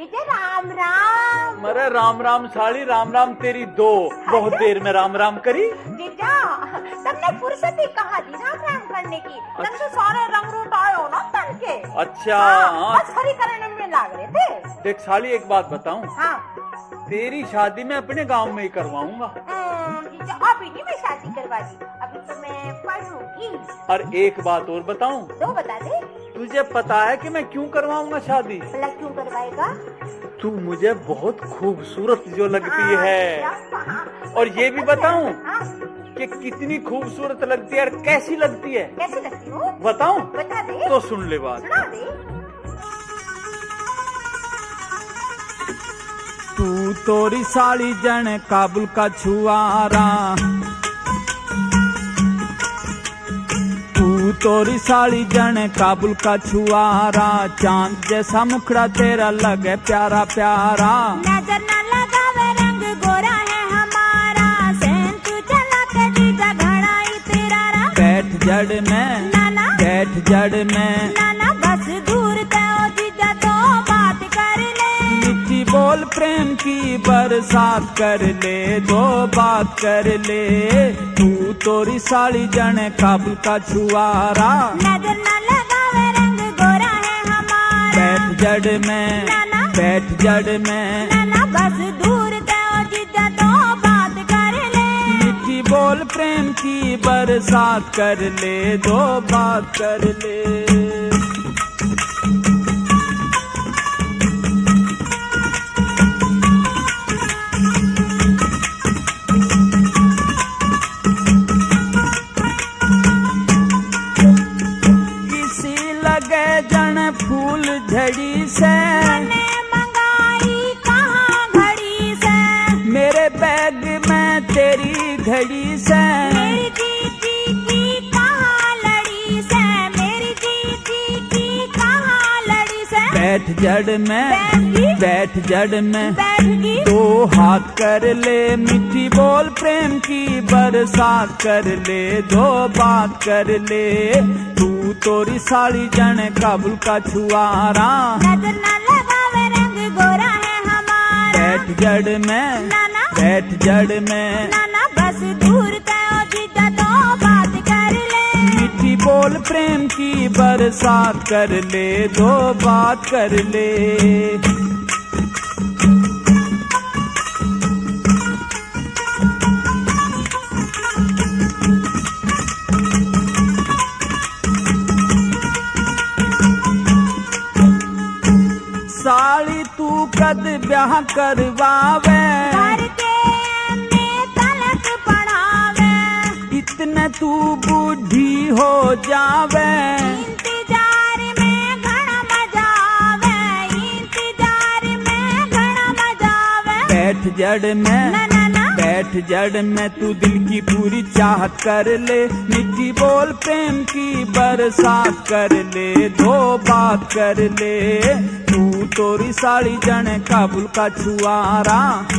जीजा राम राम। अरे राम राम साली, राम राम तेरी दो, बहुत देर में राम राम करी। जीजा तुमने फुर्सत ही कहाँ दी राम राम करने की, तुम तो सारे रंग रूट आए हो ना तन के। अच्छा बस हरी करने में लग रहे थे। देख साली एक बात बताऊं, हाँ तेरी शादी मैं अपने गांव में ही करवाऊंगा। जीजा अभी नहीं मैं शादी करवा दी, अभी तो मैं पढ़ूंगी। और एक बात और बताऊं, तो बता दे। तुझे पता है कि मैं क्यों करवाऊंगा शादी? भला क्यों करवाएगा? तू मुझे बहुत खूबसूरत जो लगती है। और ये भी बताऊं कि कितनी खूबसूरत लगती है और कैसी लगती है। कैसी लगती हो बताऊं? बता दे। तो सुन ले बात। सुना दे। तू तोरी साड़ी जन काबुल का छुआरा, तू तोरी साड़ी जन काबुल का छुआरा, चांद जैसा मुखड़ा तेरा लगे प्यारा प्यारा। नजर न लगावे रंग गोरा है हमारा, सैन तू चला के जीजा घड़ा ही तेरा रा। बैठ जड़ में नाना, बैठ जड़ में नाना बस दूर ते ओ जीजा तो बात कर ले। मिट्टी बोल प्रेम की बरसात कर ले, दो बात कर ले। तू तोरी साड़ी जने काबुल का छुआरा, नजर न लगावे रंग गोरा है हमारा। बैठ जड़ में नाना, बैठ जड़ में नाना बस दूर ते ओ जीजा तो बात कर ले। मिट्टी बोल प्रेम की बरसात कर ले, दो बात कर ले। फूल झड़ी से मैंने मंगाई कहाँ घड़ी से, मेरे बैग में तेरी घड़ी से। मेरी जीजी की कहाँ लड़ी से, मेरी जीजी की कहाँ लड़ी से। बैठ जड़ में बैठ जड़ में बैठगी दो हाथ कर ले, मिट्टी बोल प्रेम की बरसात कर ले, दो बात कर ले। तू तोरी साड़ी जने काबुल का छुआरा, नजर न लगावे रंग गोरा है हमारा। बैठ जड़ में नाना, बैठ जड़ में नाना बस दूर ते ओ जीजा तो बात कर ले। मिट्टी बोल प्रेम की बरसात कर ले, दो बात कर ले। साली तू कद ब्याह करवावे, घर के में तलक पढ़ावे। इतने तू बूढ़ी हो जावे, इंतजार में घड़ा मजा आवे, इंतजार में घड़ा मजा आवे। बैठ जड़ में ना ना ना बैठ जड़ में तू दिल की पूरी चाहत कर ले, मिट्टी बोल प्रेम की बरसात कर ले, दो बात कर ले। तू तोरी साड़ी जने काबुल का छुआरा,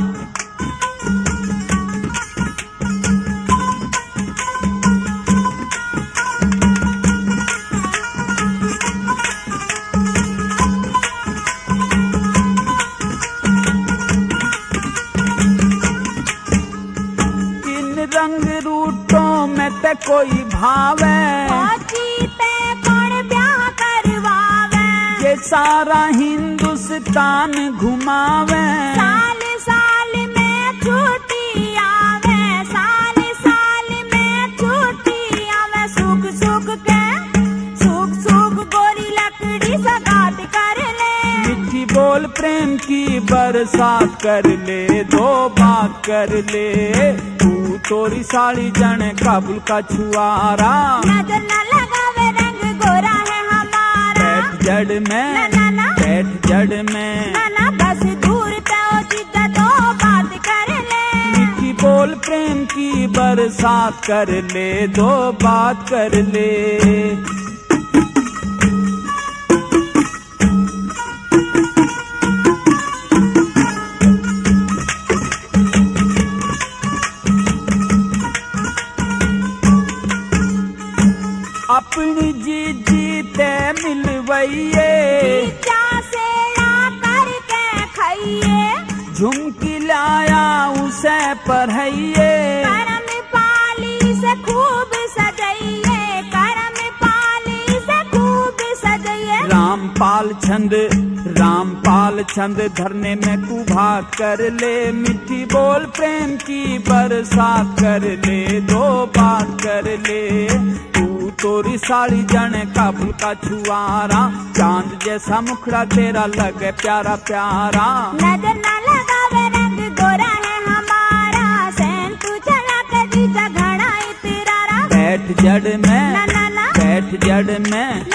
रंग रूटों में ते कोई भावे, ते कौन ब्याह करवावे। ये सारा हिंदुस्तान घुमावे, साल साल में छुट्टी आवे, साल साल में छुट्टी आवे। सुख सुख के सुख सुख गोरी लकड़ी सगात कर ले, मिट्टी बोल प्रेम की बरसात कर ले, दो बात कर ले। तोरी साड़ी जने काबुल का छुआरा, नजर न लगावे रंग गोरा है हमारा। बैठ जड़ में नाना, बैठ जड़ में नाना बस दूर ते ओ जीजा तो बात कर ले। मिट्टी बोल प्रेम की बरसात कर ले, दो बात कर ले। अपनी जीजी ते मिलवइये, जीजा से ला करके झुमकी लाया उसे पढ़इए, करम पाली से खूब सजइए, करम पाली से खूब सजइए। रामपाल छंद धरने में कुभा कर ले, मिठी बोल प्रेम की बरसात कर ले, दो बात कर ले। तू तोरी साड़ी जाने काबुल का छुआरा, चांद जैसा मुखड़ा तेरा लगे प्यारा प्यारा। नजर न लगावे रंग गोरा है हमारा, सैन तू चला कर जीजा घड़ा इतरारा। बैठ जड़ में, ना ना ना, बैठ जड़ में,